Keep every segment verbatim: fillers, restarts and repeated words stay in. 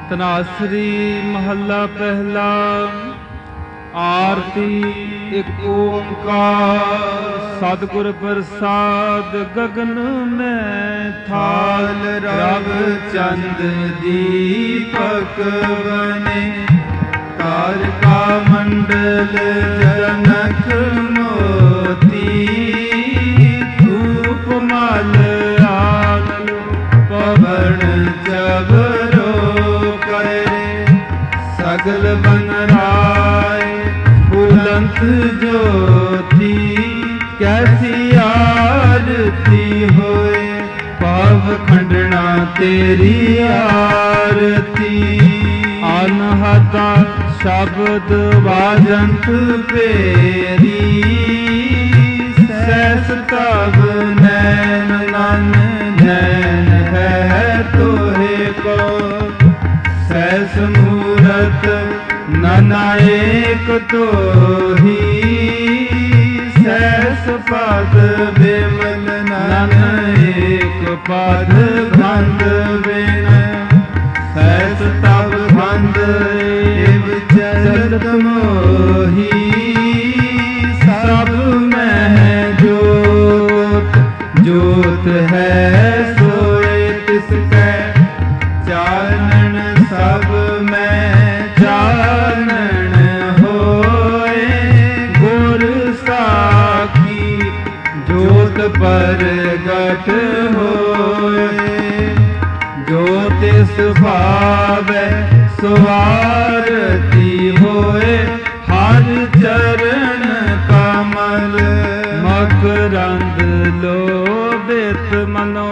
ਧਨਾਸਰੀ ਮਹੱਲਾ ਪਹਿਲਾ। ਆਰਤੀ ਇੱਕ ਓੰਕਾਰ ਸਤਿਗੁਰ ਪ੍ਰਸਾਦ। ਗਗਨ ਮੈਂ ਥਾਲ ਰਵ ਚੰਦ ਦੀਪਕ ਬਨੇ। ਤਾਰਕਾ ਮੰਡਲ ਜਨਕ ਮੋਤੀ। ਧੂਪ ਮਲ ਆਗਲ ਪਵਨ ਜਬਰੋ ਕਰੇ। ਸਗਲ ਬਨ ਰਾਏ ਬੁਲੰਦ ਜੋਤੀ। ਕੈਸੀ ਆਰਤੀ ਹੋਏ ਪਾਵ ਖੰਡਣਾ ਤੇਰੀ ਆਰਤੀ। ਅਨਹਤਾ ਸ਼ਬਦ ਵਾਜੰਤ ਪੇਰੀ। ਸੈਸ ਤਬ ਨੈਣ ਨਨ ਨੈਣ ਹੈ ਤੋਹੇ ਕੋ। ਸੈਸ ਮੂਰਤ ਨਨਾਏਕ ਤੋਹੀ। ਸੈਸ ਪਦ ਬਿਮਲ ਨਨਏਕ ਪਦ ਗੰਧ ਬਿਨ। ਸੈਸ ਤਬ ਬੰਦ ਏਵ ਚਲਤ ਮੋਹੀ। ਸਭ ਮਹਿ ਜੋਤ ਜੋਤ ਹੈ ਸੋਏ ਤਿਸ ਕੈ। ਚਾਨਣ ਸਭ ਮੈਂ ਚਾਨਣ ਹੋਏ। ਗੁਰ ਸਾਖੀ ਜੋਤ ਪ੍ਰਗਟ ਹੋਏ। ਜੋ ਤਿਸ ਭਾਵੈ ਸੋ ਆਰਤੀ ਹੋਏ। ਹਰ ਚਰਨ ਕਮਲ ਮਕਰੰਦ ਲੋਭਿਤ ਮਨੋ।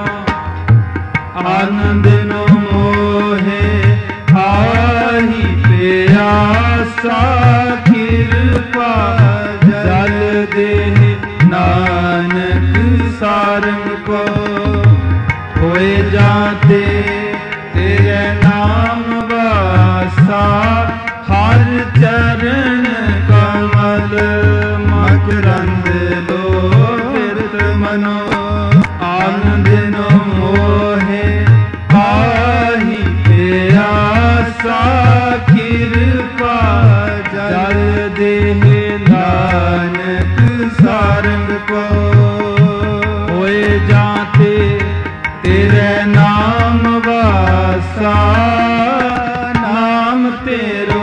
ਆਨੰਦ ਨੋ ਮੋਹੇ ਆਹੀ ਪਿਆਸਾ। ਕਿਰਪਾ ਜਲ ਦੇ ਨਾਨਕ ਸਾਰੰਗ ਕੋ। ਹੋਏ ਜਾਤੇ ਤੇਰੇ ਨਾਮ ਵਾਸਾ। ਹਰ ਚਰਨ ਕਮਲ ਮਕਰੰਦ ਲੋਭਿਤ ਮਨੋ। ਆਨੰਦ ਨੋ ਮੋਹੇ ਆਹੀ ਪਿਆਸਾ। ਕਿਰਪਾ ਜਲ ਦੇ ਨਾਨਕ ਸਾਰੰਗ ਕੋ। ਹੋਏ ਜਾਤੇ ਤੇਰੇ ਨਾਮ ਵਾਸਾ। ਨਾਮ ਤੇਰੋ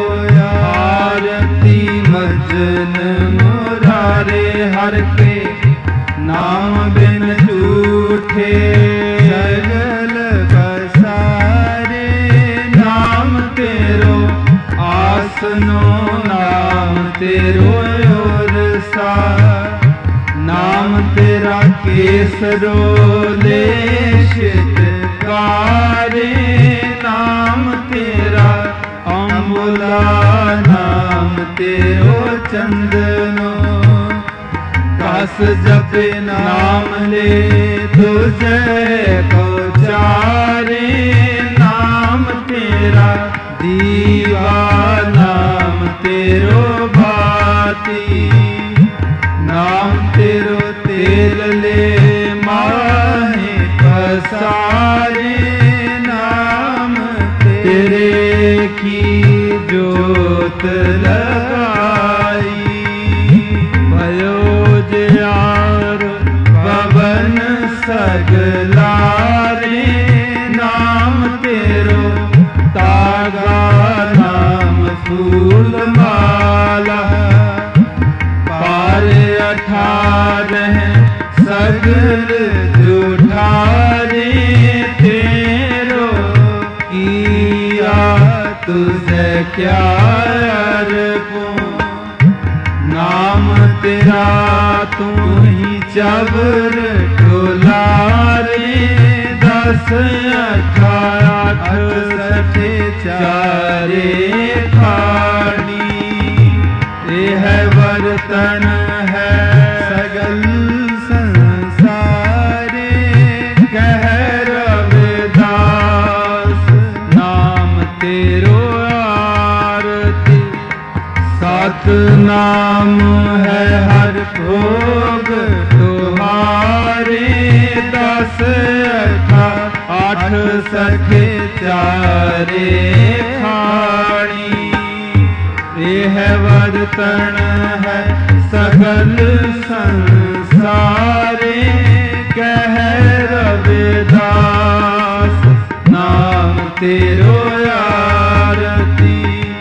ਆਰਤੀ ਮਜਨ ਮੁਰਾਰੇ। ਹਰ ਕੇ ਨਾਮ ਬਿਨ ਝੂਠੇ ਸਗਲ ਬਸਾਰੇ। ਨਾਮ ਤੇਰੋ ਆਸਨੋ ਨਾਮ ਤੇਰੋ ਉਰਸਾ। ਨਾਮ ਤੇਰਾ ਕੇਸਰੋ ਲੇਸ਼ਿਤ ਕਾਰੇ। ਨਾਮ ਤੇਰਾ ਅੰਬੁਲਾ ਨਾਮ ਤੇਰੋ ਚੰਦਨੋ। ਕਸ ਜਪੇ ਨਾਮ ਲੈ ਤੁਝੇ ਕੋ ਚਾਰੇ। ਨਾਮ ਤੇਰਾ ਦੀਵਾ ਨਾਮ ਤੇਰੋ ਬਾਤੀ। ਨਾਮ ਤੇਰੋ ਤੇਲ ਲੈ ਮਾਹੇ ਪਸਾਰੇ। ਨਾਮ ਤੇਰੇ ਕੀ ਜੋਤ ਲਗਾਈ। भयो ਜਿਆਰ ਪਵਨ ਸਗਲਾਰੇ। ਨਾਮ ਤੇਰੋ ਤਾਗਾ ਨਾਮ ਫੂਲ ਮਾਲਾ। ਪਾਰ ਅਠਾਰਹ ਸਗਲ ਜੁਠਾਰੇ। ਤੇਰੋ ਕੀਆ ਤੁਝੇ ਕਿਆ ਅਰਪੋ। ਨਾਮ ਤੇਰਾ ਤੂੰ ਹੀ ਚਬਰ ਟੋਲਾਰੇ। ਦਸ ਅਠਾ ਅੱਠ ਸਠੇ ਚਾਰੇ ਖਾਣੀ। ਇਹ ਹੈ ਵਰਤਨ ਹੈ ਸਗਲ ਸੰਸਾਰੇ। ਕਹਿ ਰਵਿਦਾਸ ਨਾਮ ਤੇਰੋ ਆਰਤੀ। ਸਤ ਨਾਮ ਹੈ ਹਰ ਭੋਗ ਤੁਹਾਰੇ। ਦਸ ਅਠਾ ਅੱਠ ਸਖੇ चारे खाणी। यह वर्तन है सगल संसारे, कह रविदास नाम तेरो आरती।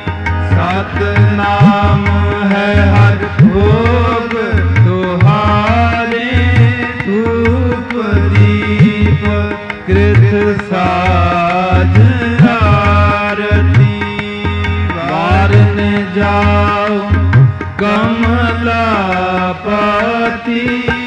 सतनाम है हर भोग तुहारे, धूप दीप कृत साज आरती। वारन जाओ कमलापति,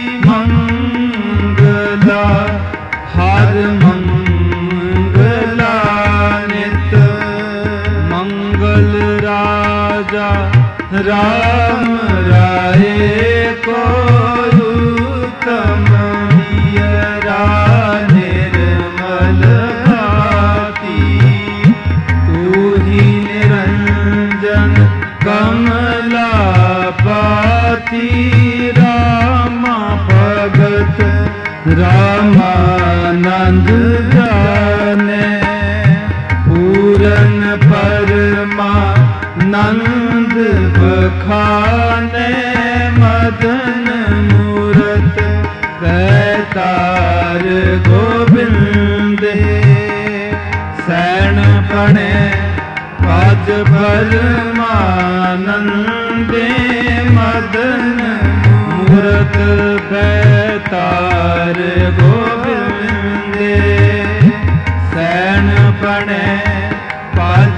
मंगला हर मंगला नित। मंगल राजा राम राय को, उत्तम हियरा निर्मल भाति। तू ही निरंजन कमलापति, रामा भगत रामानंद जाने। पूरन परमानंद बखाने, मदन मूरत बैतार गोबिंदे। सैन पणे पद परमानंदे, मदन मूरत बैतार गोबिंदे। सैन पणे पद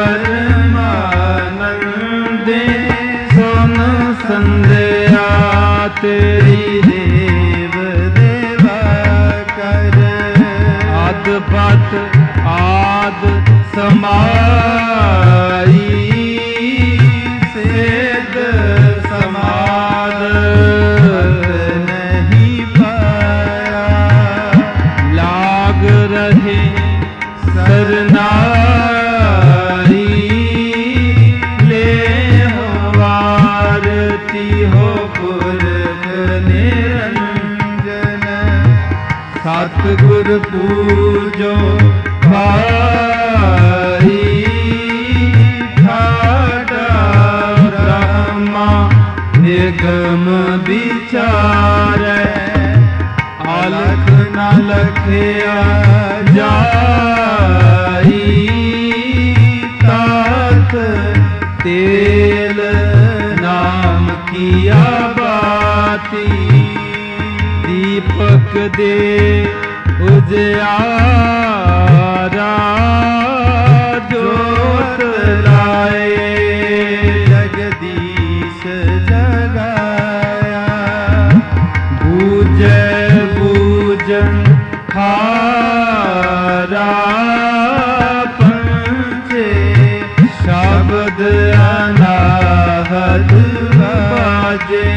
परमानंदे, सुन संध्या तेरी देव देवा कर। आद पत आद समाई, सेद समाद नहीं पाया। लाग रहे सरनाई, ले हो आरती हो पुरख निरंजन। सतगुर पूजो भाई, ठाडा ब्रह्मा निगम विचारै। अलख न लखया जाई, तात तेल नाम किया बाती। दीपक दे उजियारा, जोत लाए जगदीश जगाया। बूझे बूझन हारा, पंचे शब्द अनाहत बाजे।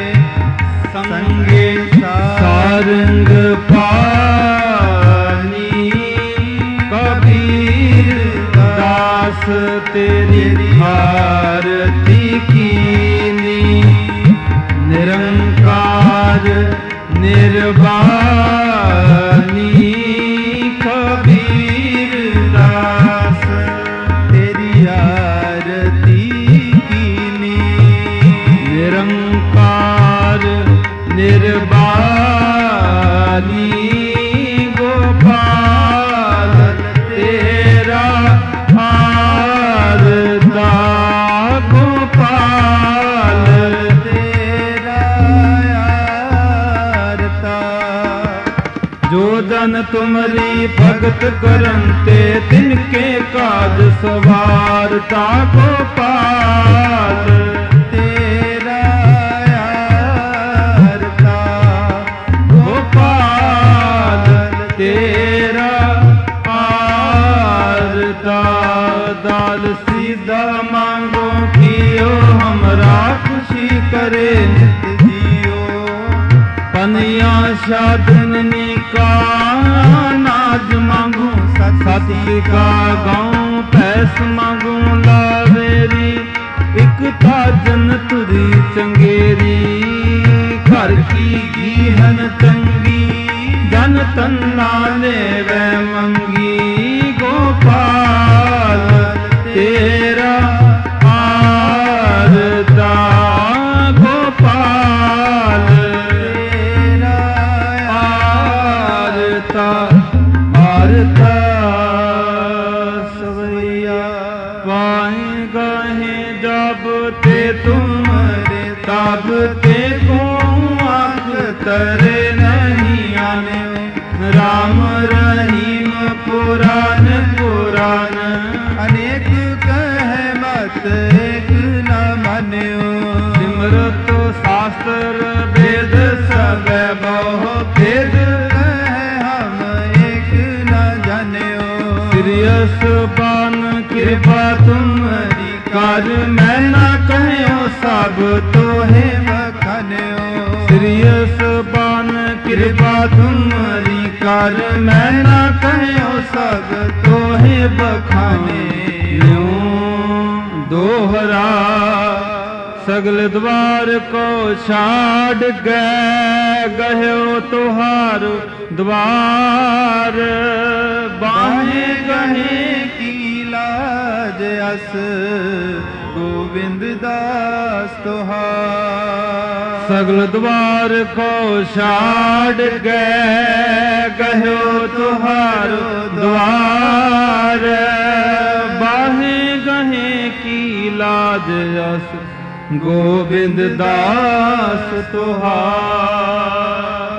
संगे सारंग पानी, कबीर दास तेरी आरती कीनी। निरंकार निर्वाणी, कबीर दास तेरी आरती कीनी। निरंकार निर्वाणी, गोपाल तेरा आरता। गोपाल तेरा आरता। जो जन तुमरी भगत करंते, तिनके काज सवारता। गोपाल तेरा आरता। गोपाल तेरा आरता। दाल सीधा मांगो कियो, हमरा खुशी करे नित जियो। पनिया साधननी का नाज मांगू, सत का गाँव पैस मांगू। लावेरी इकता जन तुरी चंगेरी, घर की गीहन चंगी। जन तन्ना ले वै मंगी, गोपाल नहीं जब ते तुम्हारे तब ते को अख्तर नहीं आने राम रहीम पुराण पुराण अनेक कह मत एक न मान्यो सिमरत शास्त्र वेद सब बहु भेद कह हम एक न जान्यो श्रीयस पान कृपा तुम्हारी कर मैं न कहो सब तोहे बखान्यो श्रीयस पान कृपा तुम्हारी कर मैं न कहो सब तोहे बखाने दोहरा सगल द्वार को छाड़ गए गयो तुहार द्वार बाहे गहे की लाज अस गोविंद दास तुहार सगल द्वार को छाड़ गए गयो तुहार द्वार बाहे गहे की लाज अस गोविंद दास तुहार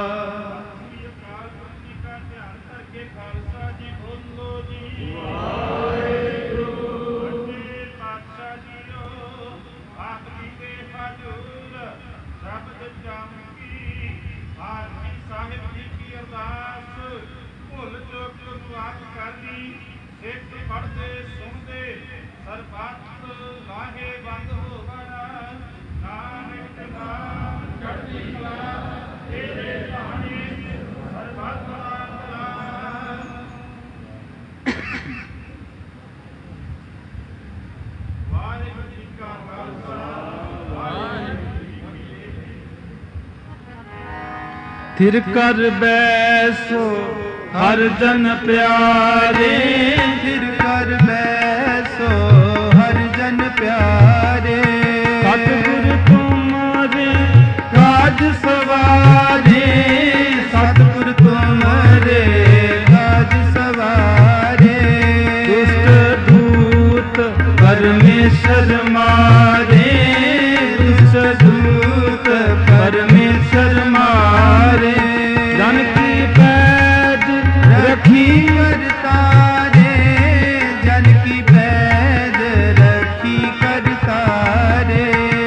थिर कर बैसो हर जन प्यारे थिर कर बैसो हर जन प्यारे सतगुर तुम्हारे काज सवारे सतगुर तुम्हारे काज सवारे दुष्ट दूत परमेश्वर मारे दुष्ट दूत परमेश्वर मारे जन की पैद रखी करतारे जन की पैद रखी करतारे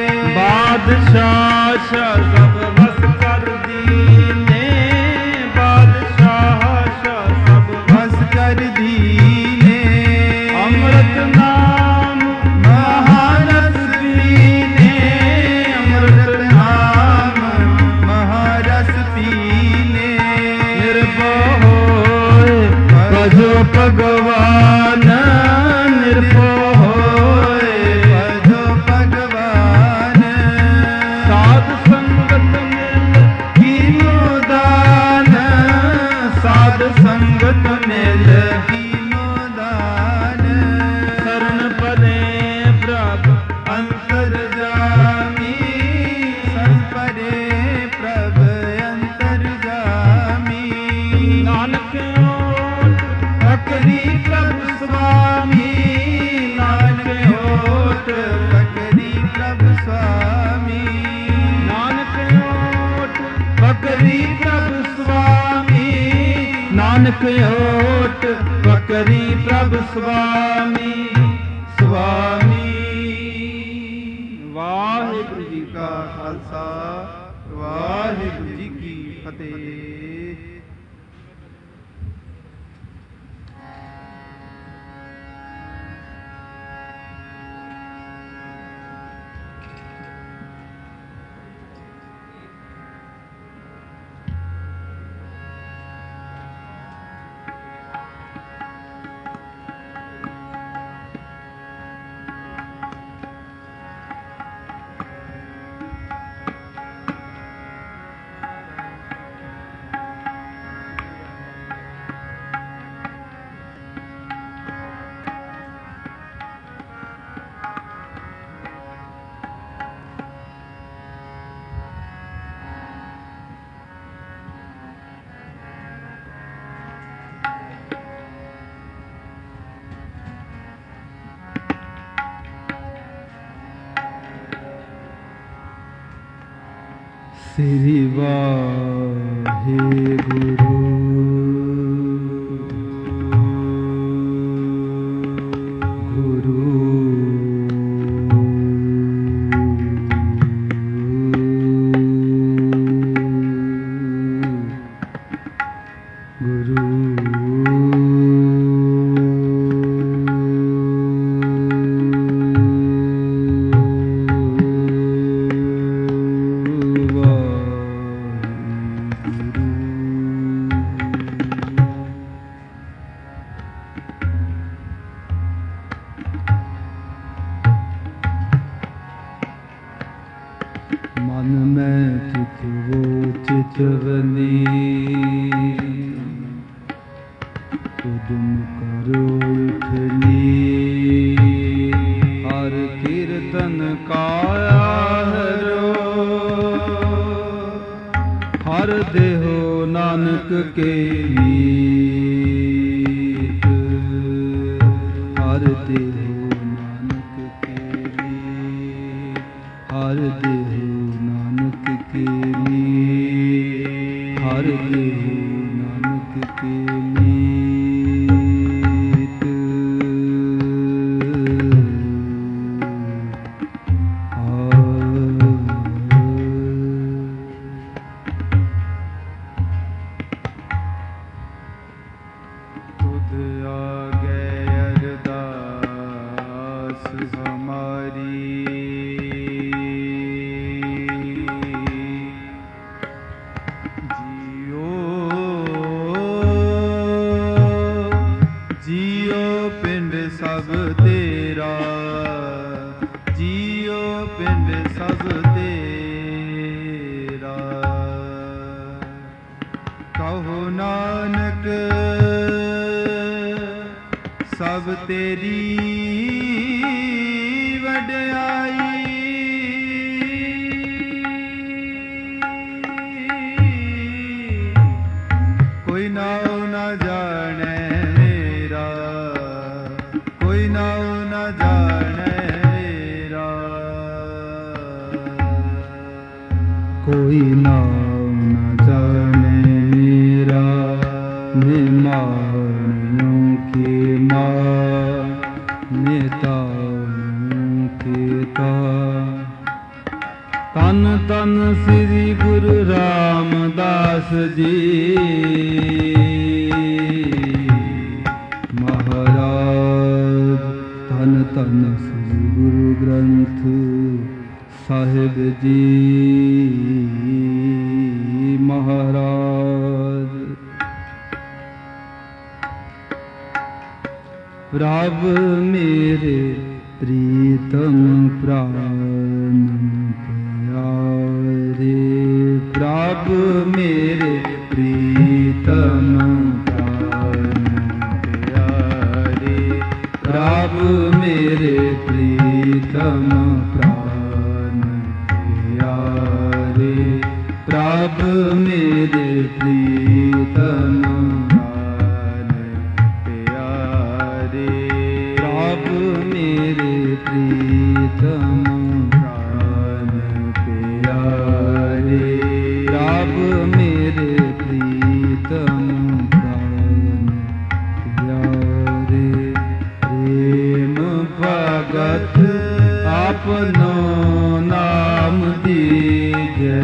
बादशाह सब बस कर दीने बादशाह सब बस कर दीने अमृत नाम महारस पीने अमृत नाम महारस पीने निर्भय होए भजो भगवान निर्भय होए भजो भगवान साध संगत मिल कीनो दान साध संगत मिल कीनो दान शरण परे प्रभु अंतर्जामी संपरे प्रभ अंतर्जामी नानक ओट पकरी प्रभु स्वामी नानक होत पकरी प्रभु स्वामी नानक ओट पकरी प्रभु स्वामी नानक ओट पकरी प्रभु स्वामी स्वामी वाहिगुरु जी का खालसा वाहिगुरु जी की फतेह। श्री वाहे गुरु मन में चितवो चितवनी उदम करो उठनी हर कीर्तन काया हरो हर देहो नानक के मीत हर देहो नानक के मीत हर देहो नानक के मीत हर देहो नानक के मीत खुद आगे अरदास हमारी जियो जियो पिंड सब तेरा जियो पिंड सब तेरा कहो नानक सब तेरी वड्याई कोई नाऊ न जाने मेरा कोई नाऊ न जाने मेरा कोई नाम न जाने मेरा निमानियों के माँ नेताओं के ता तन तन श्री गुरु रामदास जी महाराज तन तन श्री गुरु ग्रंथ साहिब जी महाराज प्रभ मेरे प्रीतम प्राण प्यारे प्रभ मेरे प्रीतम प्राण प्यारे प्रभ मेरे प्रीतम प्राण प्यारे प्रभ मेरे प्रीतम प्राण प्यारे प्रभ मेरे प्रीतम प्राण प्यारे प्रभ मेरे प्रीतम प्राण प्यारे प्रेम भगत आपनो नाम दीजे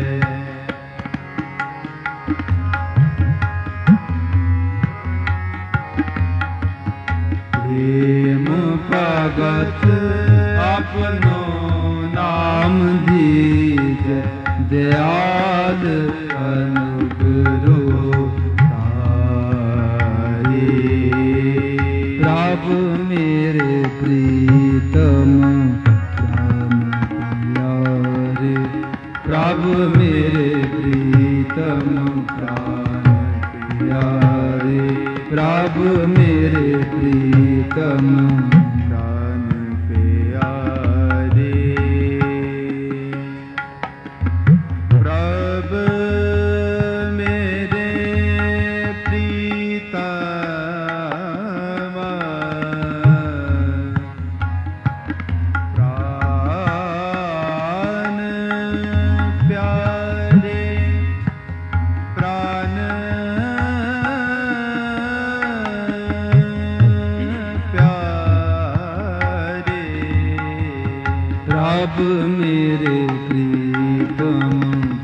प्रेम भगत आपनो नाम दीजे दयाल अनुग्रह तारे प्रभु मेरे प्रीतम प्राण प्यारे प्रभु मेरे प्रीतम प्राण प्यारे प्रभु मेरे प्रीतम प्राण प्यारे प्रभु मेरे प्रीतम प्राण प्यारे प्रभ मेरे प्रीतम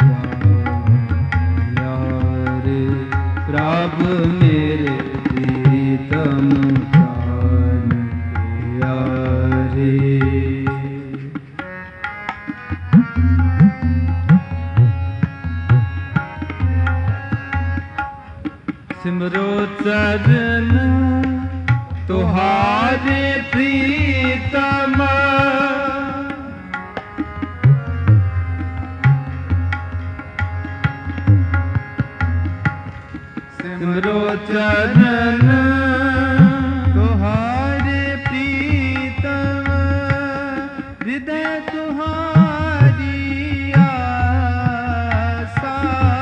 प्यारे, प्रभ मेरे प्रीतम प्राण प्यारे। सिमरो चरण तुहारे प्रीतम, सिमरो चरण तुहारे प्रीतम, हृदय तुहारी आसा।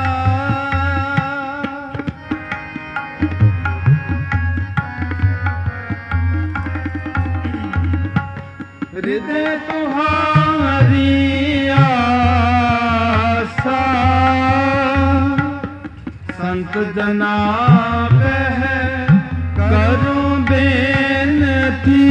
हृदय तुहारी आसा, संत जना बह करूं बेनती।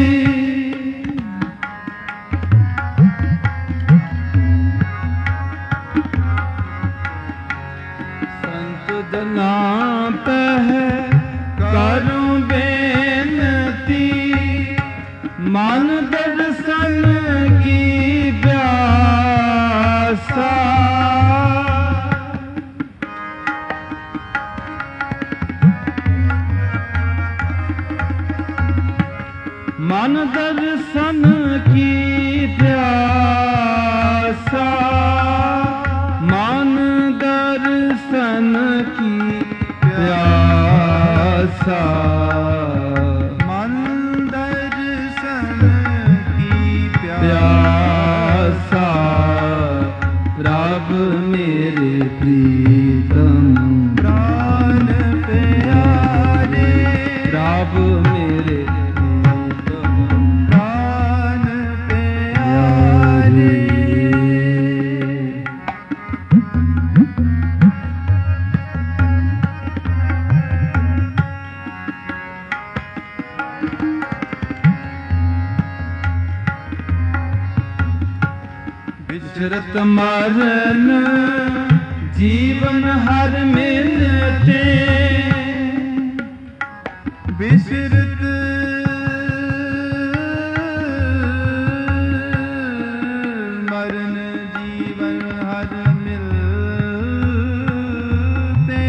संत जना बह करूं बेनती, मान दर्शन की प्यासा। मन दर्शन की प्यासा, मन दर्शन की प्यासा, मन दर्शन की प्यासा। प्रभ मेरे प्रीतम प्राण प्यारे, प्रभ मेरे प्राण प्यारे। विचरत मरण जीवन हर मिलते, विचरत मरण जीवन हर मिलते,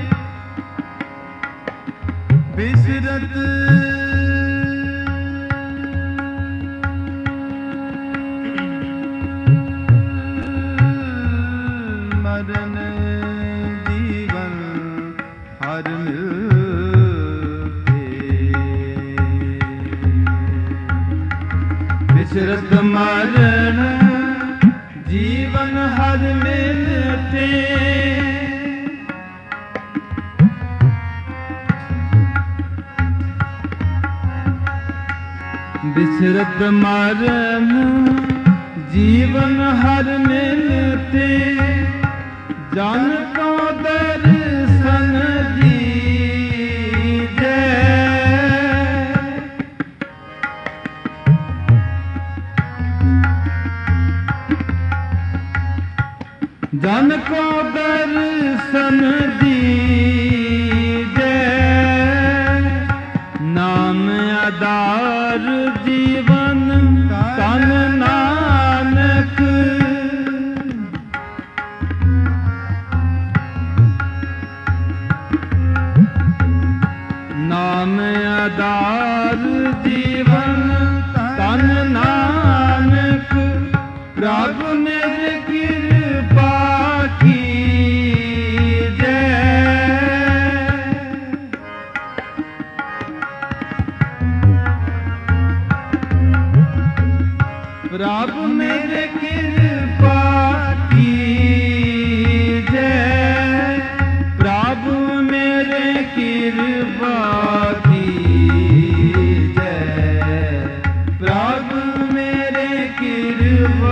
विचरत मरण जीवन हर मिलते, विचरत मरण जीवन हर मिलते, विचरत मरण जीवन हर मिलते, जान को दर्शन दीजे। जान को दर्शन दीजे, नाम आधार जीवन तन नानक। नाम आधार जीवन तन नानक, प्रभु निज कृपा कीजे। प्रभु मेरे कृपा कीजे, प्रभु मेरे कृपा कीजे, प्रभु मेरे कृपा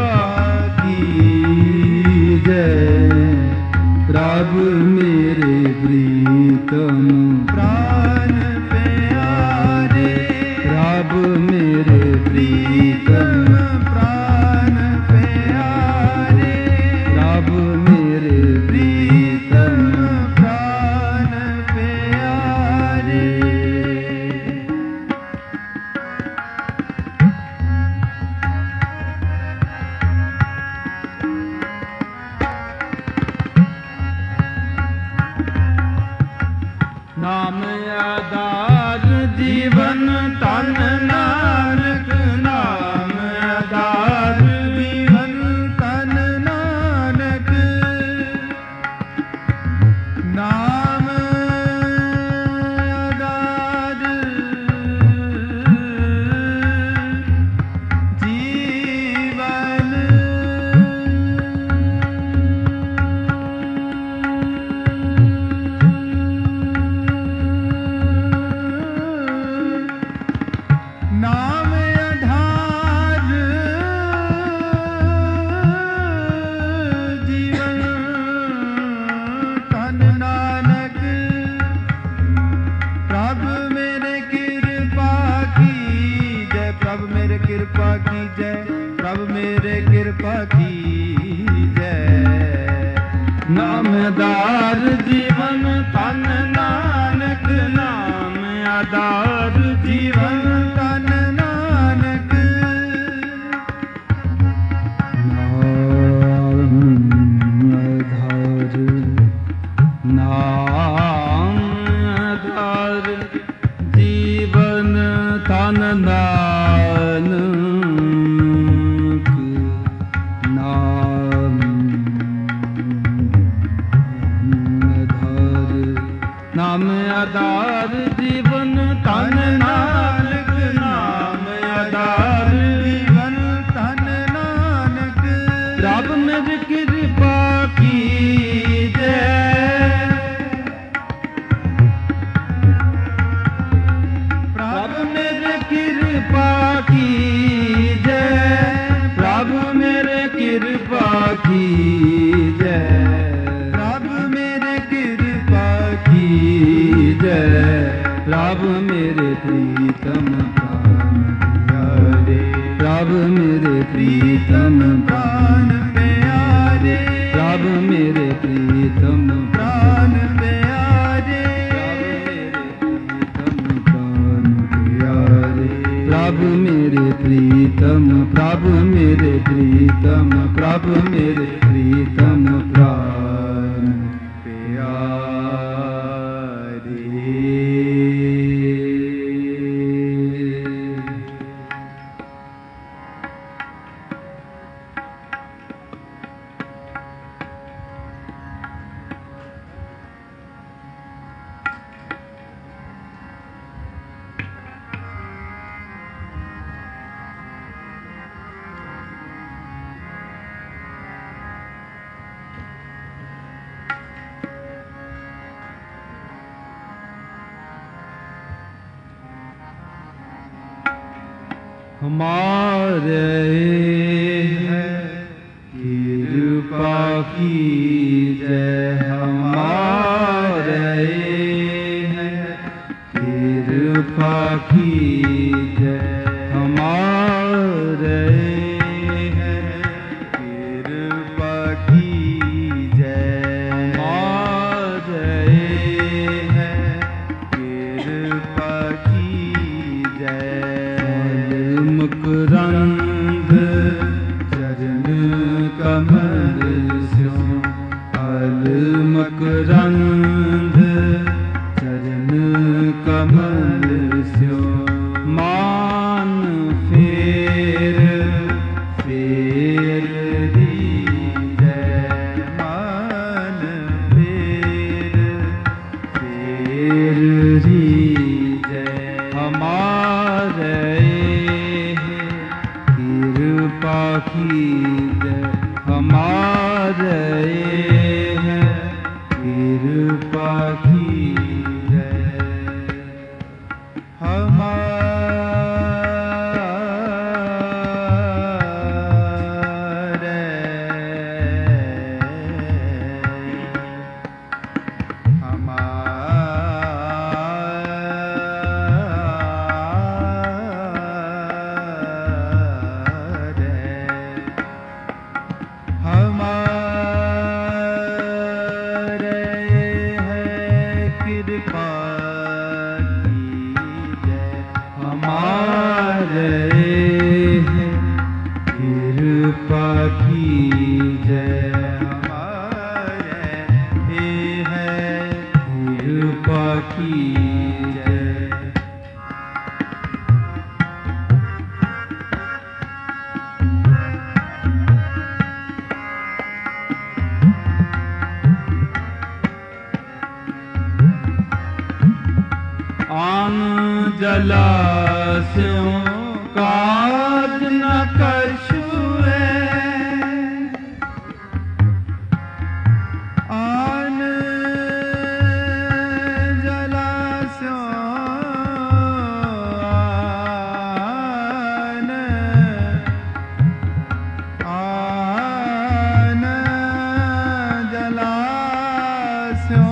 कीजे। प्रभु मेरे प्रीतम प्राण प्यारे, प्रभु मेरे प्रीतम प्राण नाम आधार जीवन तन नानक नाम आधार जीवन तन नानक नाम आधार जीवन नाम आधार जीवन तन नानक प्रभु मेरे कृपा की जय प्रभु मेरे कृपा की जय प्रभु मेरे कृपा की जय नाम आधार जीवन तन नानक नाम आधार जीवन तन नानक नाम आधार जीवन तन नानक नाम आधार नाम आधार जीवन तन नानक नाम आधार जीवन तन नानक रब मेरी कृपा की जय प्रभु मेरे कृपा की जय प्रभु मेरे कृपा की जय प्रभु मेरे कृपा की जय प्रभु मेरे प्रीतम प्राण प्यारे प्रभु मेरे प्रीतम प्राण प्यारे प्रभु मेरे प्रीतम प्राण प्यारे प्रभु मेरे प्रीतम प्रभु मेरे प्रीतम प्रभु मेरे प्रीतम प्राण हमारे है कृपा की जय हमारे है कृपा की जय हमारे है कृपा की जय हमारे है कृपा की जय मकरंद चरण कमल स्यो फल मकरंद चरण कमल स्यो मान फेर फेर जय मान फेर फेर जय हमारे कृपा की जय हमारे है कृपा की जय हमारे की जलास्यों काज न कछुए आन जलास्यों आन आन जलास्यों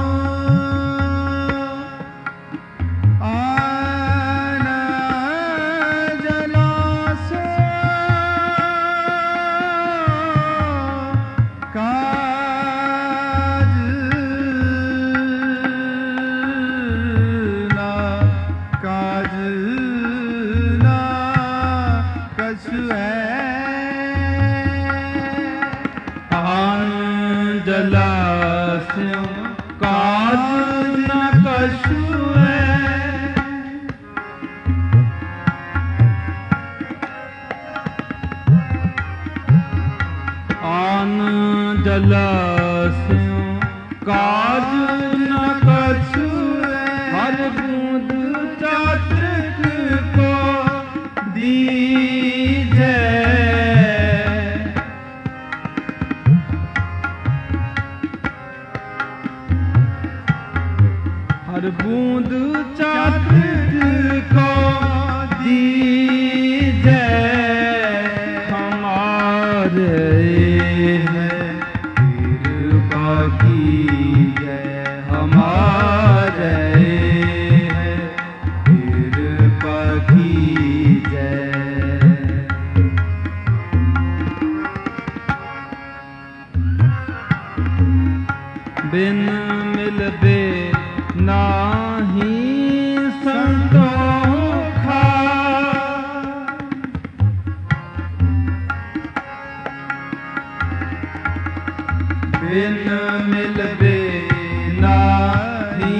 जलास्यों काज न कछुए आन जलास्यों काज न कछुए हर बूंद चातृक को दीजे हर बूंद चातृक को दीजे हमारे हैं कृपा कीजिए हमारे हैं कृपा कीजिए बिन मिलबे नाही संतोखा बिन मिलबे नाही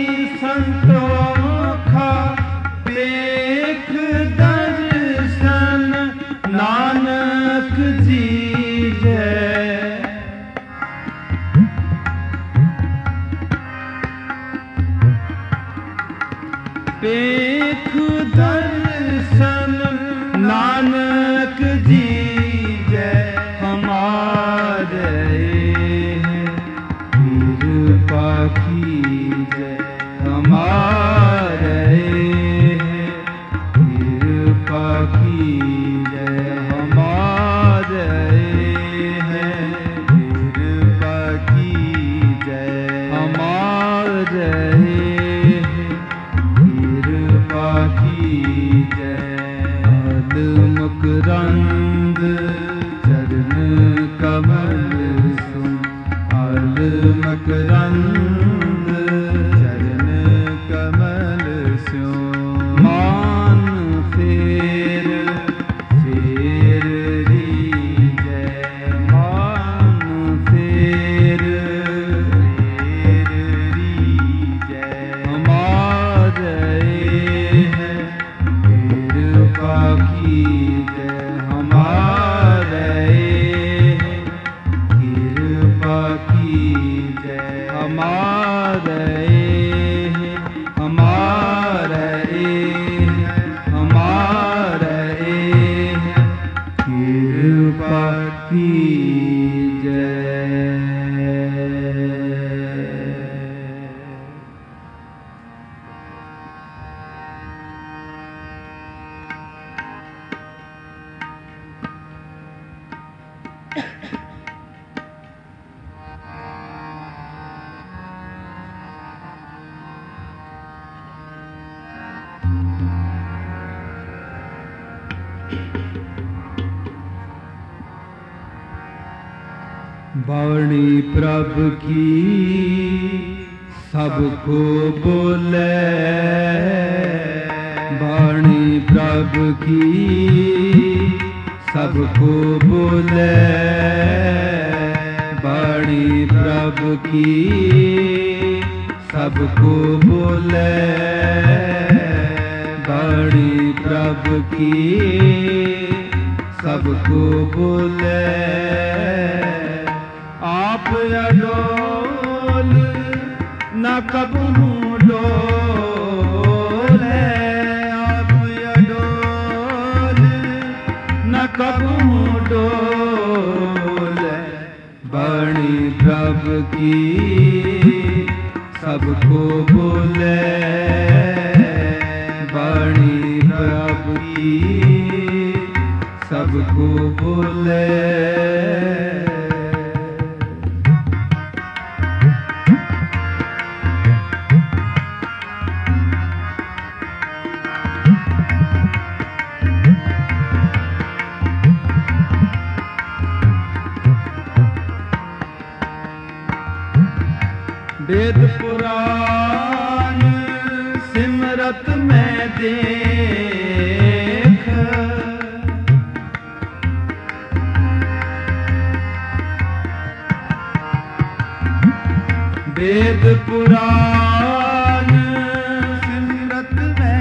संतोखा पेख दर्शन नानक जी जय पेख दर्शन नानक जी जय हमारे हैं कृपा कीजिए हमारे हैं कृपा कीजिए हमारे हैं कृपा कीजिए हमारे मकरंद चरण कमल सुन आल मकरंद चरण कमल सुन मान फेर फेर रीजै मान फेर फेर रीजै हमारे हैं कृपा कीजिए हमारे कृपा कीजिए हमारे हमारे हमारे कृपा कीजिए बावड़ी प्रभ की सबको बोले बावड़ी प्रभ की सबको बोले बावड़ी प्रभ की सबको बोले बावड़ी प्रभ की सबको बोले आप अडोल न कबू डोले डोले वाणी प्रभु की सबको बोले वाणी प्रभु की सबको बोले। वेद पुराण सिमरत में देख वेद पुराण सिमरत में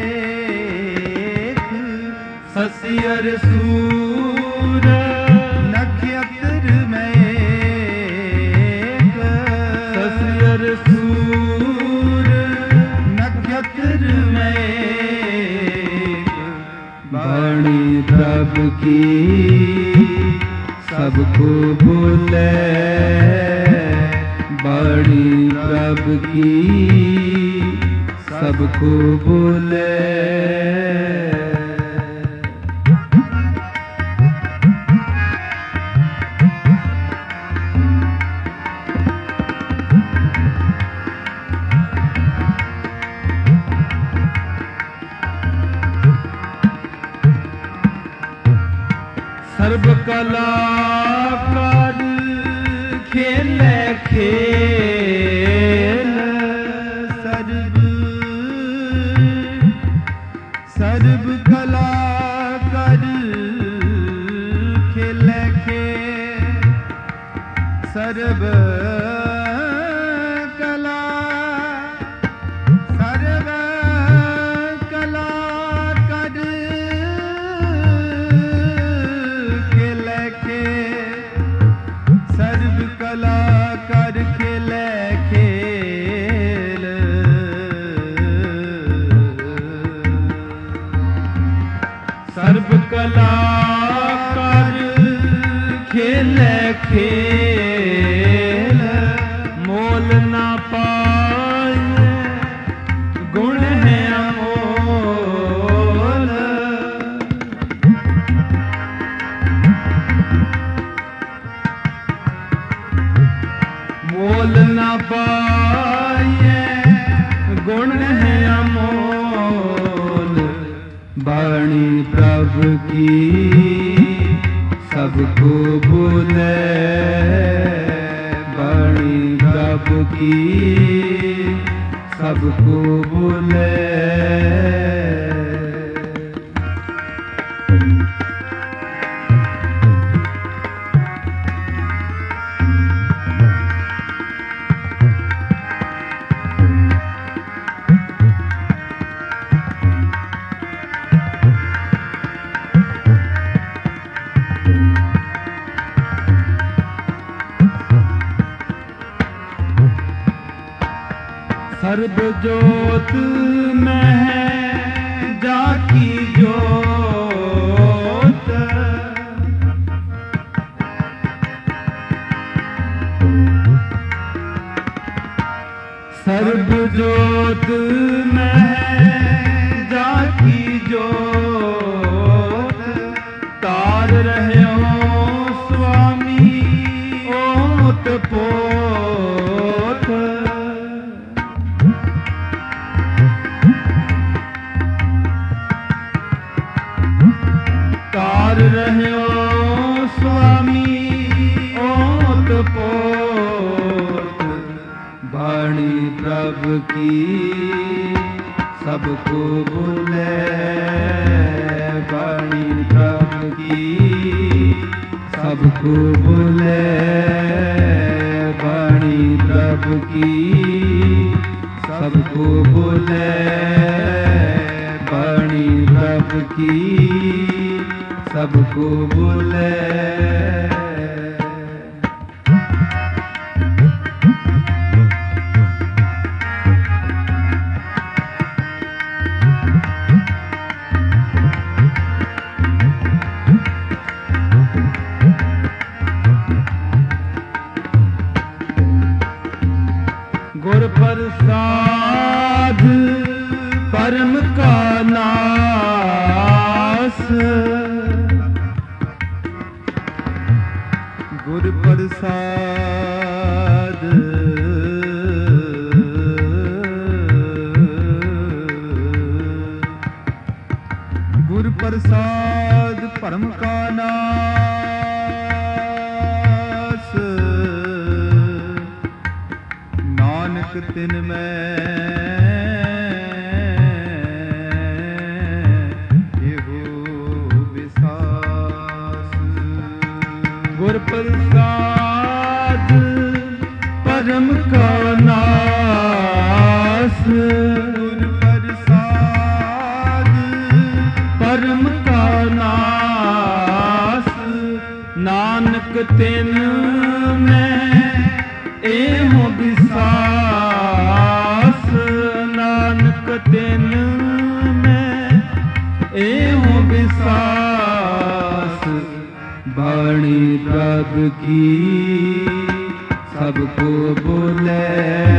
देख ससियर सूर नक्षत्र में सूर नक्षत्र में वाणी प्रभु की सबको बोले वाणी प्रभु की सबको बोले। सर्व कलाकार खेले खेल सर्व सर्व कलाकार खेले खेल सर्व कला सर्व कलाकार सर्व कलाकार खेले खेल सर्व कलाकार खेले खेल मोल ना पाए गुण है अमोल मोल ना पाए गुण है अमोल वाणी प्रभु की सबको बोले वाणी प्रभु की सबको बोले। सर्व जोत में है जाकी जोत सर्व जोत में है जाकी जोत तार रहे हो स्वामी ओत पोत तार रहे हो स्वामी ओत पोत वाणी प्रभु की सबको बोले वाणी प्रभु की सबको बोले वाणी प्रभु की सबको बोले वाणी प्रभु की सबको बोले। ਗੁਰ ਪ੍ਰਸਾਦ ਗੁਰ ਪ੍ਰਸਾਦ ਭਰਮ ਕਾ ਨਾਸ ਨਾਨਕ ਤਿਨ ਮੈਂ ਗੁਰ ਪ੍ਰਸਾਦ ਪਰਮ ਕਾ ਨਾਸ ਗੁਰ ਪ੍ਰਸਾਦ ਪਰਮ ਕਾ ਨਾਸ ਨਾਨਕ ਤਿਨ ਮੈਂ ਇਹੋ ਵਿਸਾਸ ਨਾਨਕ ਤਿਨ ਮੈਂ ਇਹੋ ਵਿਸਾਸ ਬਾਣੀ ਪ੍ਰਭ ਕੀ ਸਭ ਕੋ ਬੋਲੇ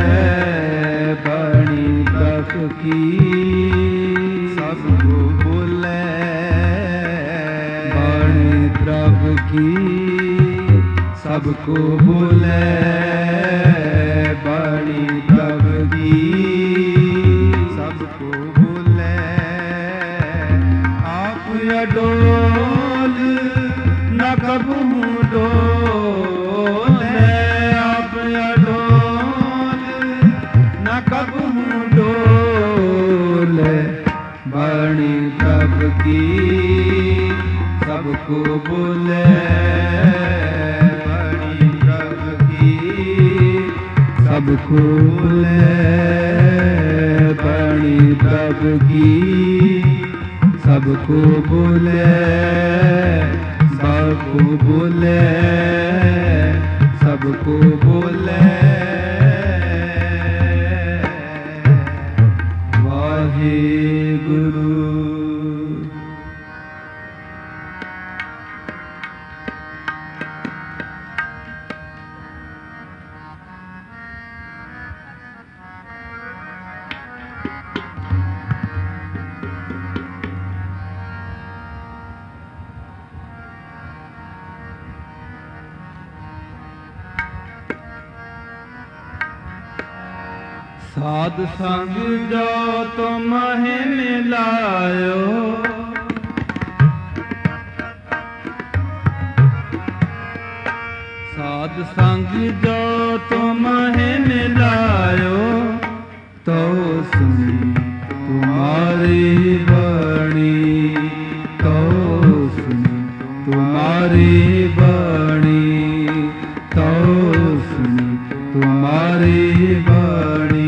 ਬਾਣੀ ਪ੍ਰਭ ਕੀ ਸਭ ਕੋ ਬੋਲੇ ਬਾਣੀ ਪ੍ਰਭ ਕੀ ਸਭ ਕੋ ਬੋਲੇ ਬਾਣੀ ਪ੍ਰਭ ਕੀ ਸਭ ਕੋ ਬੋਲੇ ਆਪ ਅਡੋਲ ਨਾ ਕਬੂ ਡੋਲੇ ਆਪ ਅਡੋਲ ਨਾ ਕਬੂ ਡੋਲੇ ਬਾਣੀ ਪ੍ਰਭ ਕੀ ਸਭ ਕੋ ਬੋਲੇ ਬਾਣੀ ਪ੍ਰਭ ਕੀ ਸਭ ਕੋ ਬੋਲੇ ਬਾਣੀ ਪ੍ਰਭ ਕੀ ਸਭ ਕੋ ਬੋਲੇ ਸਭ ਕੋ ਬੋਲੇ ਸਭ ਕੋ ਬੋਲੇ ਵਾਹਿਗੁਰੂ। ਸਾਧ ਸੰਗ ਜੋ ਤੁਮਹਿ ਮਿਲਾਇਓ ਸਾਧ ਸੰਗ ਜੋ ਤੁਮਹਿ ਮਿਲਾਇਓ ਤੋ ਸੁਣੀ ਤੁਮਾਰੀ ਬਾਣੀ ਤੋ ਸੁਣੀ ਤੁਮਾਰੀ ਬਾਣੀ ਤੋ ਸੁਣੀ ਤੁਮਾਰੀ ਬਾਣੀ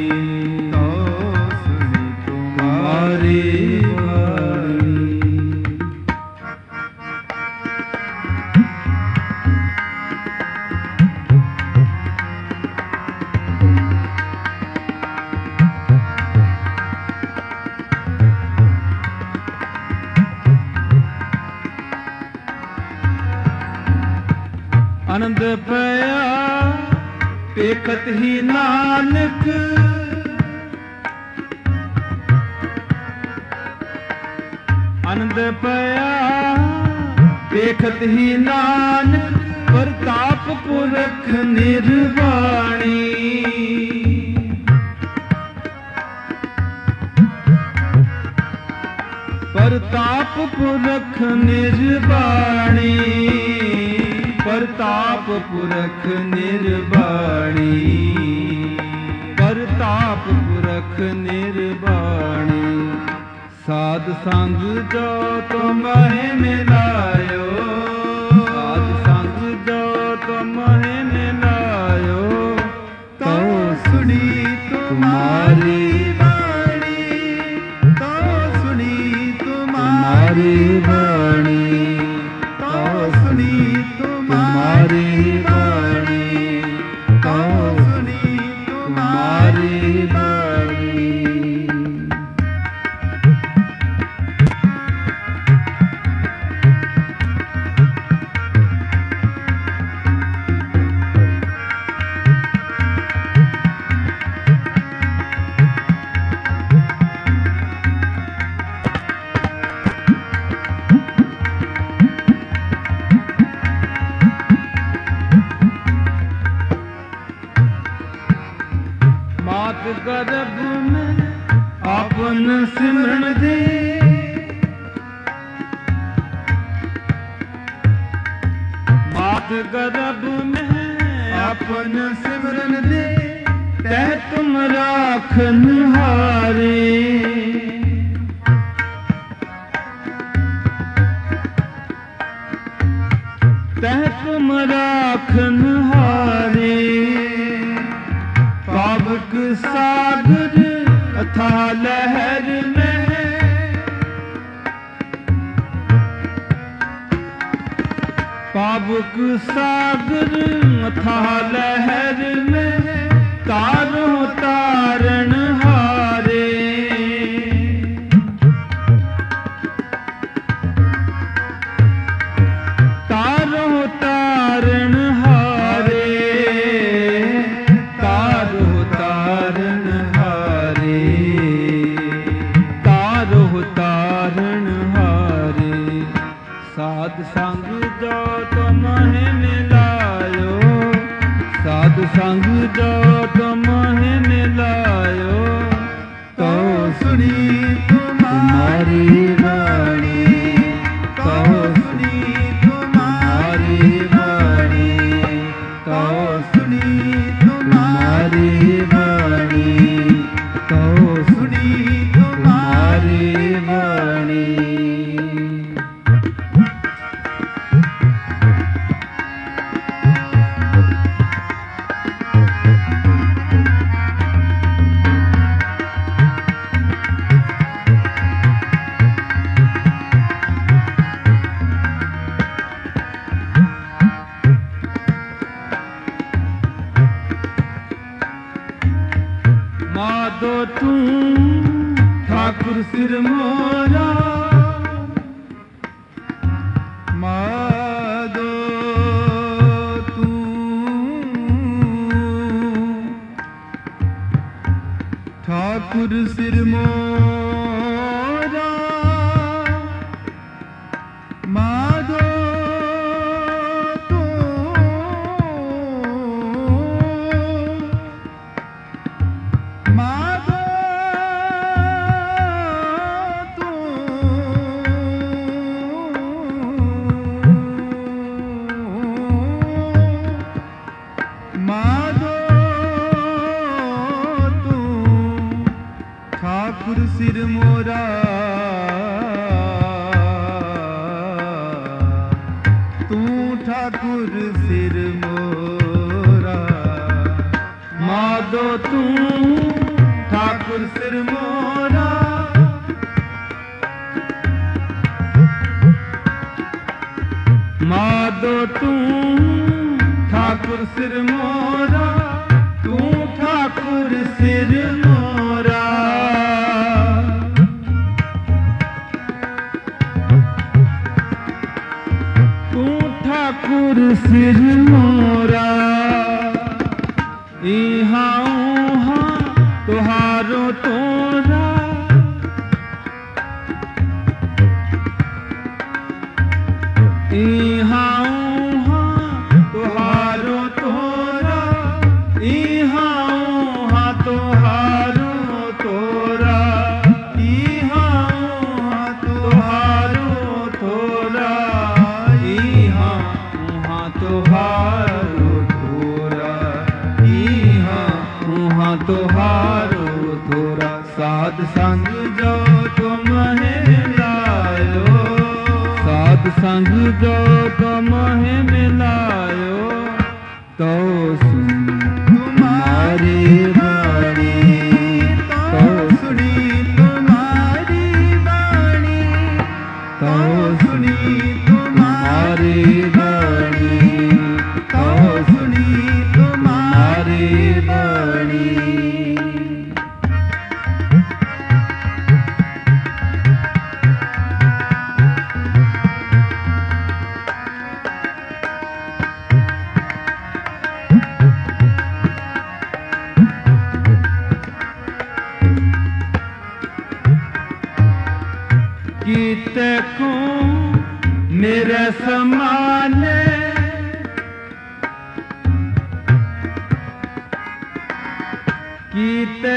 ਆਨੰਦ ਪਿਆ ਵੇਖਤ ਹੀ ਨਾਨਕ ਆਨੰਦ ਪਿਆ ਵੇਖਤ ਹੀ ਨਾਨਕ ਪ੍ਰਤਾਪ ਪੁਰਖ ਨਿਰਵਾਣੀ ਪ੍ਰਤਾਪ ਪੁਰਖ ਨਿਰਵਾਣੀ ਪ੍ਰਤਾਪ ਪੁਰਖ ਨਿਰਵਾਣੀ ਪ੍ਰਤਾਪ ਪੁਰਖ ਨਿਰਵਾਣੀ ਸਾਧ ਸੰਗ ਜੋ ਤੁਮਹਿ ਮਿਲਾਇਓ ਸਾਧ ਸੰਗ ਜੋ ਤੁਮਹਿ ਮਿਲਾਇਓ ਤੋ ਸੁਣੀ ਤੁਮਾਰੀ ਬਾਣੀ ਤੋ ਸੁਣੀ ਤੁਮਾਰੀ ਬਾਣੀ ਤੋ ਸੁਣੀ ਤੁਮਾਰੀ ਬਾਣੀ ਤੋ ਸੁਣੀ ਤੁਮਾਰੀ ਬਾਣੀ। गर्भ में अपन सिमरन दे, मात गर्भ में अपन सिमरन दे, तह तुम राखन हारे। तह तुम राखन हारे, पावक सागर अथा लहर में, पावक सागर अथा लहर में, तारो तारण हारे। तारो तारण हारे, तारो तारण हारे, तारो तारण हारे। साध संग जो तुम्हें मिलायो, साध संग जो तुम्हें मिलायो, तो सुनी तुम्हारी वाणी, तो सुनी तुम्हारी वाणी, तो सुनी तुम्हारी वाणी, तो सुनी तुम्हारी वाणी। माधो तू ठाकुर सिर मोरा, माधो तू ठाकुर सिर मोरा, माधो ठाकुर सिर मोरा, तू ठाकुर सिर मोरा, माधो तू ठाकुर सिर मोरा, माधो तू ठाकुर सिर मोरा, तू ठाकुर सिर मोरा। ठाकुर सिर मोरा, इहा उहा तुहारो तोरा, इहा उहा तुहारो तोरा, इहा उहा तुहारो तोरा, इहा उहा तुहारो तोरा, इहा उहा तुहारो तोरा, इहा उहा तुहारो तोरा। साध संग जो तुम्हें मिलायो, साध संग जो तुम्हें मिलायो, तो सुन तुम्हारी वाणी, तो सुनी तुम्हारी वाणी, तो सुनी तुम्हारी वाणी, तो सुनी तुम्हारी वाणी।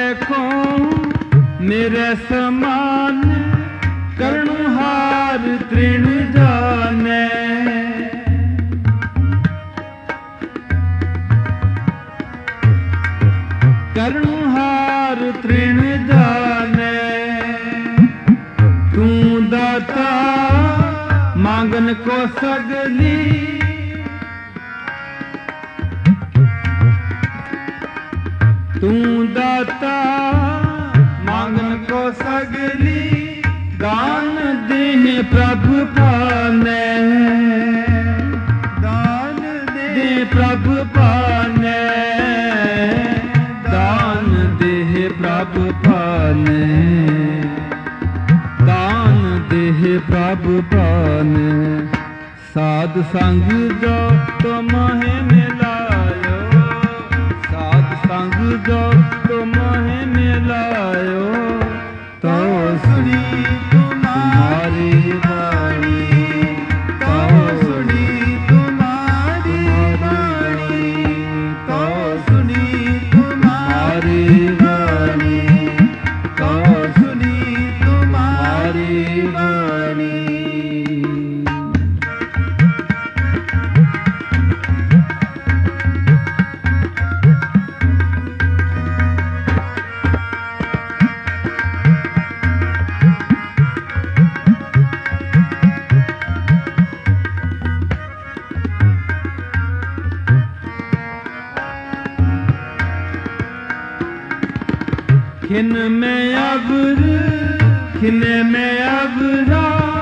देखो मेरे समान करुणहार तृण जाने। करुणहार तृण जाने तू दाता मांगन को सगली। तू दाता मांगन को सगली दान दे प्रभु पाने। दान दे प्रभु पाने। दान दे प्रभु पाने। दान दे प्रभु पाने। साध संग जो तुम्हें मिलायो। साध संग जो तुम्हें मिलायो तो सुनी तुम्हारी वाणी। तो सुनी तुम्हारी वाणी। तो सुनी तुम्हारी वाणी। तो सुनी तुम्हारी वाणी। खिन में अबर खिन में अबरा।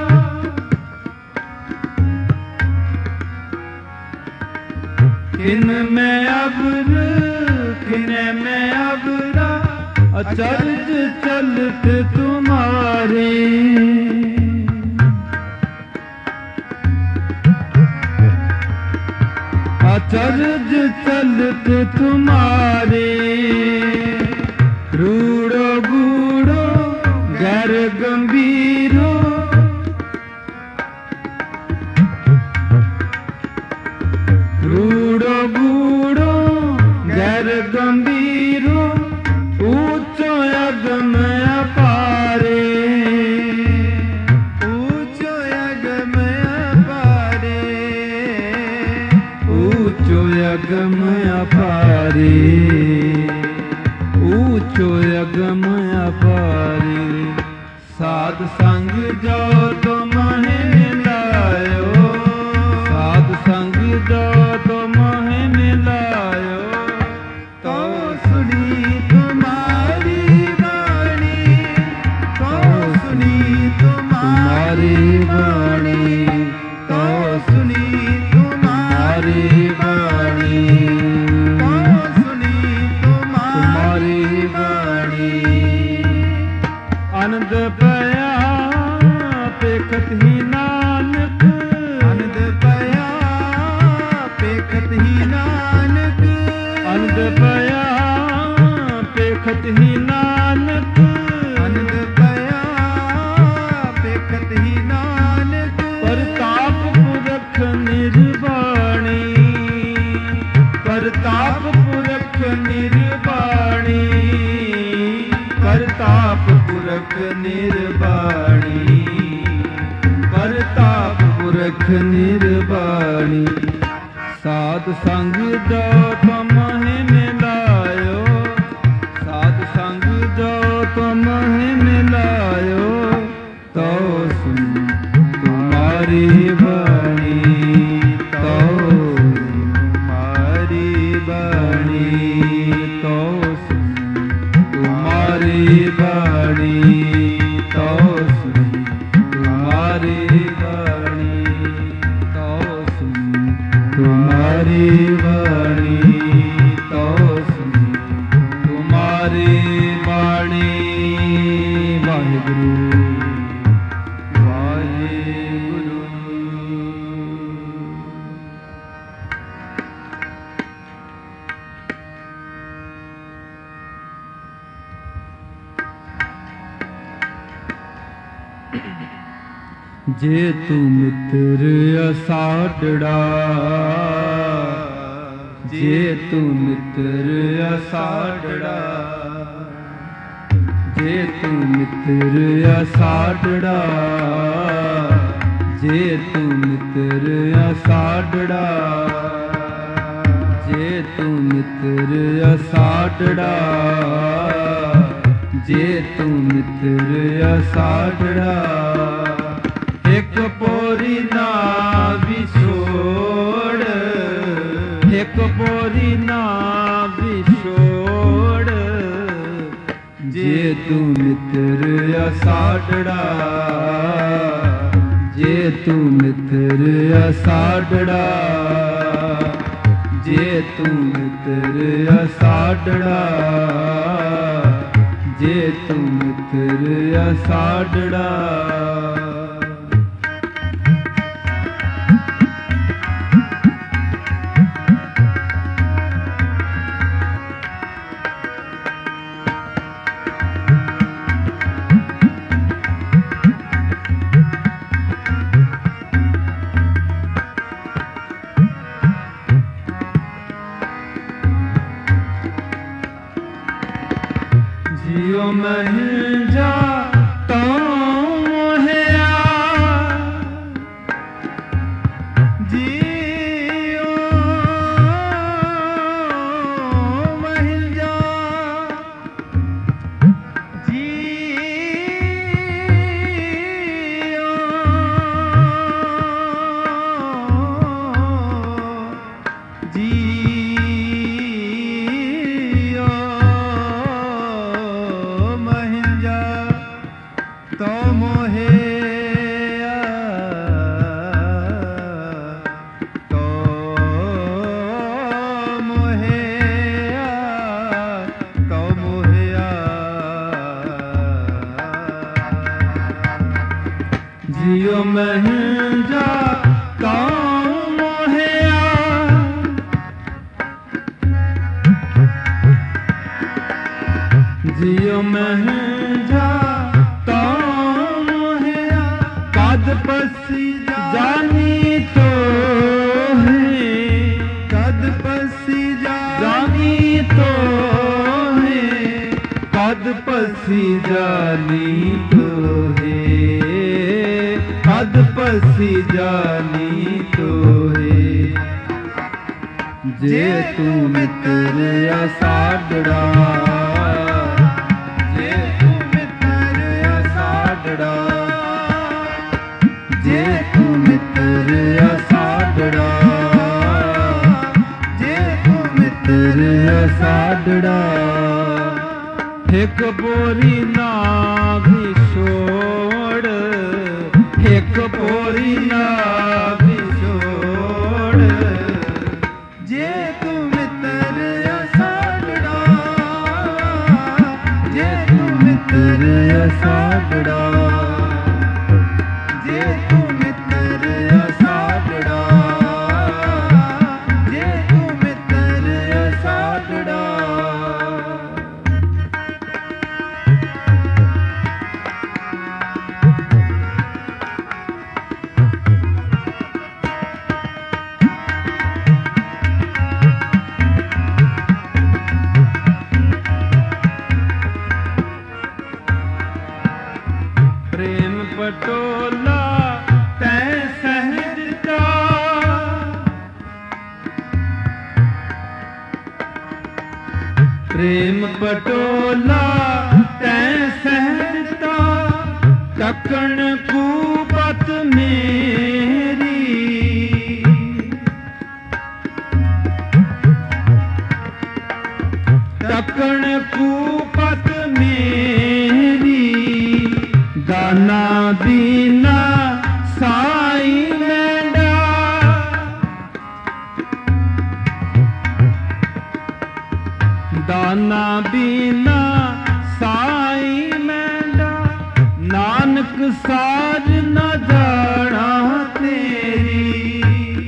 खिन में अबर खिन में अबरा। अचरज चलत तुम्हारे। अचरज चलत तुम्हारे। रूड़ो गूड़ो गैर गंभीरो। रूड़ो गूड़ो गैर गंभीरो। ऊंचो अगम अपारे। ऊंचो अगम अपारे। ऊंचो अगम अपारे। ऊंचो अगम अपारे। साध संग जो तुम्हें मिलायो। साध संग जो तुम्हें मिलायो तो सुनी तुम्हारी वाणी। तो सुनी तुम्हारी वाणी। तो सुनी तुम्हारी वाणी। आनंद पया पेखत ही नानक। आनंद पया पेखत ही नानक। आनंद पया पेखत ही नानक। आनंद पया पेखत ही नानक। परताप पुरख निर्वाणी। परताप पुरख निर्वाणी। परताप पुरख निर्वाणी। परताप पुरख निर्वाणी। साध संग जो तुम्हें मिलायो। साध संग जो तुम्हें मिलायो तो सुन तुम्हारी वाणी। तो तुम्हारी वाणी। तो सुन तुम्हारी वाणी। तो सुन तुम्हारी वाणी। तो सुन तुम्हारी वाणी। तो सुन तुम्हारी वाणी। वाहिगुरु वाहिगुरु। जे तू मित्र असाडड़ा। जे तू मित्र असाडड़ा। ਜੇ ਤੂੰ ਮਿੱਤਰ ਅਸਾਢੜਾ, ਜੇ ਤੂੰ ਮਿੱਤਰ ਅਸਾਢੜਾ, ਜੇ ਤੂੰ ਮਿੱਤਰ ਅਸਾਢੜਾ, ਜੇ ਤੂੰ ਮਿੱਤਰ ਅਸਾਢੜਾ। ਇੱਕ ਪੋਰੀ ਨਾ ਵਿਛੋੜ, ਇੱਕ ਪੋਰੀ ਨਾ ਵਿਛੋੜ, ਜੇ ਤੂੰ ਮਿੱਤਰ ਅਸਾਢੜਾ, ਜੇ ਤੂੰ ਮਿੱਤਰ ਅਸਾਢੜਾ, ਜੇ ਤੂੰ ਮਿੱਤਰ ਅਸਾਢੜਾ, ਜੇ ਤੂੰ ਮਿੱਤਰ ਅਸਾਢੜਾ। ਜਿਉ ਮਹਿੰਜਾ ਤਉ ਮੋਹਿਆ, ਜਿਉ ਮਹਿੰਜਾ, ਜਿਉ ਤੋ ਮੋਹਿਆ, ਤੋ ਮੋਹਿਆ, ਤੋ ਮੋਹਿਆ, ਜਿਉ ਮਹਿੰਜਾ ਤਉ ਮੋਹਿਆ, ਜਿਉ ਮਹਿੰਜਾ ਕਦ ਪਸੀ ਜਾਨੀ ਤੋ ਹੈ, ਕਦ ਪਸੀ ਜਾਨੀ ਤੋ ਹੈ, ਕਦ ਪਸੀ ਜਾਨੀ ਤੋ ਹੈ, ਕਦ ਪਸੀ ਜਾਨੀ ਤੋ ਹੈ। ਜੇ ਤੂੰ ਮਿੱਤਰ ਅਸਾਢੜਾ, ਜੇ ਤੂੰ ਮਿੱਤਰ ਅਸਾਢੜਾ, ਜੇ ਤੂੰ ਮਿੱਤਰ ਅਸਾਢੜਾ, ਜੇ ਤੂੰ ਮਿੱਤਰ ਅਸਾਢੜਾ। ਇੱਕ ਪੋਰੀ ਨਾ ਵਿਛੋੜ, ਇੱਕ ਪੋਰੀ ਨਾ ਵਿਛੋੜ, ਜੇ ਤੂੰ ਮਿੱਤਰ ਅਸਾਢੜਾ, ਜੇ ਤੂੰ ਮਿੱਤਰ ਅਸਾਢੜਾ, ਜੇ ਤੂੰ ਮਿੱਤਰ ਅਸਾਢੜਾ, ਜੇ ਤੂੰ ਮਿੱਤਰ ਅਸਾਢੜਾ। ਪ੍ਰੇਮ ਪਟੋਲਾ ਤੈ ਸਹਿਜਤਾ, ਪ੍ਰੇਮ ਪਟੋਲਾ ਤੈ ਸਹਿਜਤਾ, ਤੱਕਣ ਕੂਪਤ ਮੇਰੀ, ਤੱਕਣ ਕੂਪਤ ਮੇਰੀ, ਦਾਨਾ ਦੀਨਾ ਸਾਈ ਮੈਂਡਾ, ਦਾਨਾ ਬੀਨਾ ਸਾਈ ਮੈਂਡਾ, ਨਾਨਕ ਸਾਜ ਨ ਜਾਣਾ ਤੇਰੀ,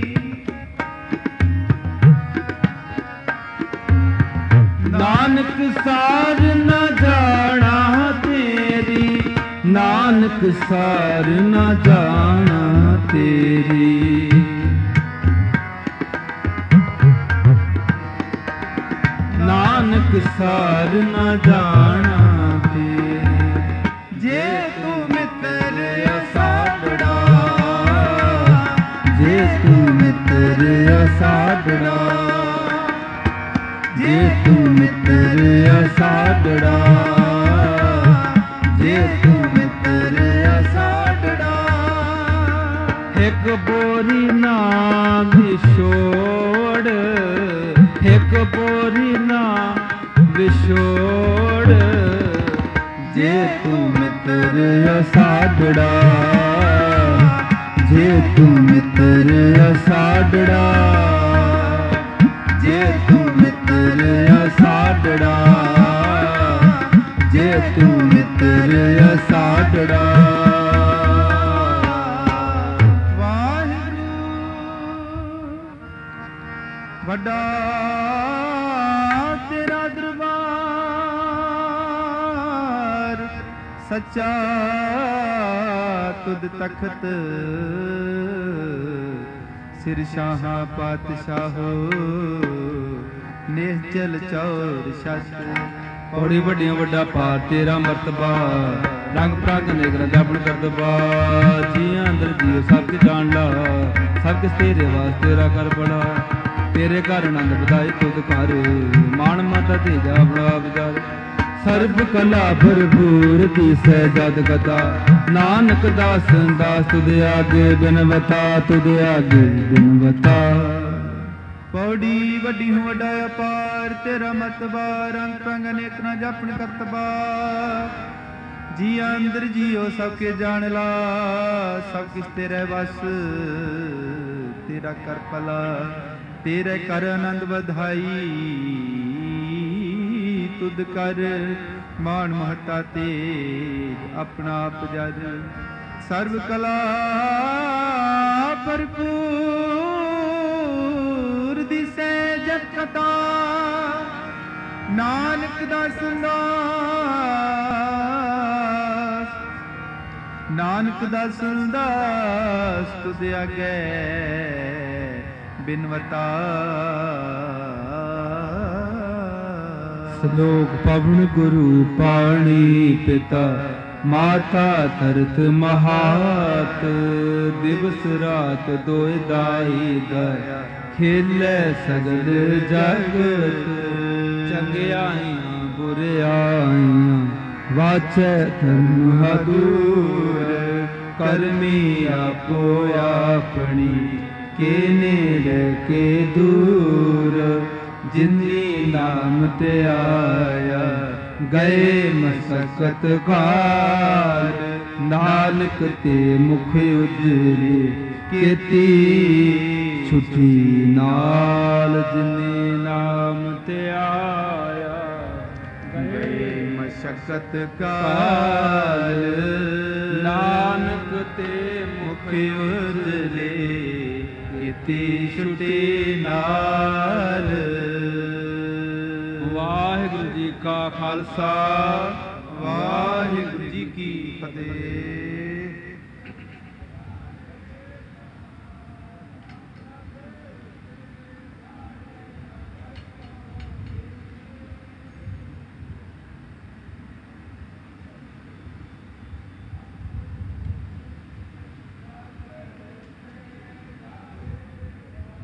ਨਾਨਕ ਸਾਜ ਨ ਜਾਣਾ ਤੇਰੀ, ਨਾਨਕ ਸਾਰ ਨ ਜਾਣਾ ਤੇਰੀ। ਨਾਨਕ ਸਾਰ ਨ ਜਾਣਾ ਤੇਰੀ। ਅਸਾਡੜਾ, ਜੇ ਤੂੰ ਮਿੱਤਰ ਅਸਾਡੜਾ, ਜੇ ਤੂੰ ਮਿੱਤਰ ਅਸਾਡੜਾ। ਇੱਕ ਬੋਰੀ ਨਾ ਵਿਛੋੜ, ਇੱਕ ਬੋਰੀ ਨਾ ਵਿਛੋੜ, ਜੇ ਤੂੰ ਮਿੱਤਰ ਅਸਾਡੜਾ, ਜੇ ਤੂੰ ਮਿੱਤਰ ਅਸਾਡੜਾ, ਜੇ ਤੂੰ ਮਿੱਤਰ ਅਸਾਡੜਾ, ਜੇ ਤੂੰ ਮਿੱਤਰ ਅਸਾਡੜਾ। ਵਾਹਿਗੁਰੂ ਵੱਡਾ ਤੇਰਾ ਦਰਬਾਰ, ਸੱਚਾ ਤੁਧ ਤਖਤ, ਸਿਰ ਸ਼ਾਹਾਂ ਪਾਤਸ਼ਾਹੋ, ਨਿਹਚਲ ਚੌਰ ਛਤ। ਪੌੜੀ ਵੱਡੀਆਂ ਵੱਡਾ ਭਾਰ ਤੇਰਾ ਮਰਤਬਾ, ਰੰਗ ਪ੍ਰਾਗ ਨੇਕ ਰੰਗਾਪਣ ਕਰਦਬਾ। ਜੀਆਂ ਅੰਦਰ ਜੀਓ ਸਭ ਕੇ ਜਾਣ ਲਾ, ਸਭ ਕਿਸ ਤੇਰੇ ਵਾਸਤੇ ਤੇਰਾ ਕਰ ਬੜਾ। ਤੇਰੇ ਘਰ ਆਨੰਦ ਵਧਾਏ ਤੁਧ ਘਰ, ਮਾਣ ਮਾਤਾ ਤੇਜਾ ਬੜਾ ਵਿਚਾਰ। ਸਰਬ ਕਲਾ ਭਰਪੂਰ ਦੀਸੈ ਜਦ ਕਥਾ, ਨਾਨਕ ਦਾਸ ਦਾਸ ਤੁਧ ਆਗੇ ਬਿਨਵਤਾ, ਤੁਧ ਆਗੇ ਬਿਨਵਤਾ। ਪੌੜੀ ਵੱਡੀ ਹੂੰ ਵੱਡਾ ਅਪਾਰ, ਤੇਰਾ ਮਰਤਬਾ ਰੰਗ ਪ੍ਰੰਗ ਅਨੇਕ ਨਾ ਜਾਪਣ ਕਰਤਬਾ। ਜੀਆਂ ਅੰਦਰ ਜੀਓ ਸਭ ਕੇ ਜਾਣ ਲਾ, ਸਭ ਕਿਸ ਤੇਰੇ ਵਸ, ਤੇਰਾ ਕਰ ਭਲਾ, ਤੇਰੇ ਕਰ ਆਨੰਦ ਵਧਾਈ। ਤੁਧ ਕਰ ਮਾਣ ਮਹਤਾ ਤੇਜ, ਆਪਣਾ ਆਪ ਜਦ। ਸਰਬ ਕਲਾ ਭਰਪੂਰ ਦਿਸੈ ਜਗ ਕਥਾ, ਨਾਨਕ ਦਾਸ ਦਾਸ, ਨਾਨਕ ਦਾਸ ਦਾਸ ਤੁਧ ਆਗੇ ਬਿਨਵਤਾ। ਸਲੋਕ ਪਵਨ ਗੁਰੂ ਪਾਣੀ ਪਿਤਾ, ਮਾਤਾ ਧਰਤ ਮਹਾਤ। ਦਿਵਸ ਰਾਤ ਦੋਇ ਦਾਈ ਦਇਆ, ਖੇਲੇ ਸਗਲ ਜਗਤ। ਚੰਗਿਆਈਆਂ ਬੁਰਿਆਈਆਂ, ਵਾਚੈ ਧਰਮ ਹਦੂਰ। ਕਰਮੀ ਆਪੋ ਆਪਣੀ, ਕੇ ਨੇੜੇ ਕੇ ਦੂਰ। ਜਿਨੀ ਨਾਮ ਤੇ ਆਇਆ, ਗਏ ਮਸਕਤ ਕਾਲ। ਨਾਨਕ ਤੇ ਮੁਖ ਉਜਰੇ, ਕੀਤੀ ਛੁਟੀ ਨਾਲ। ਜਿਨੀ ਨਾਮ ਤੇ ਆਇਆ, ਗਏ ਮਸਕਤ ਕਾਲ। ਨਾਨਕ ਤੇ ਮੁਖ ਉਜਰੇ, ਕੀਤੀ ਛੁਟੀ ਨਾਲ। ਵਾਹਿਗੁਰੂ ਜੀ ਕਾ ਖਾਲਸਾ, ਵਾਹਿਗੁਰੂ ਜੀ ਕੀ ਫਤਿਹ।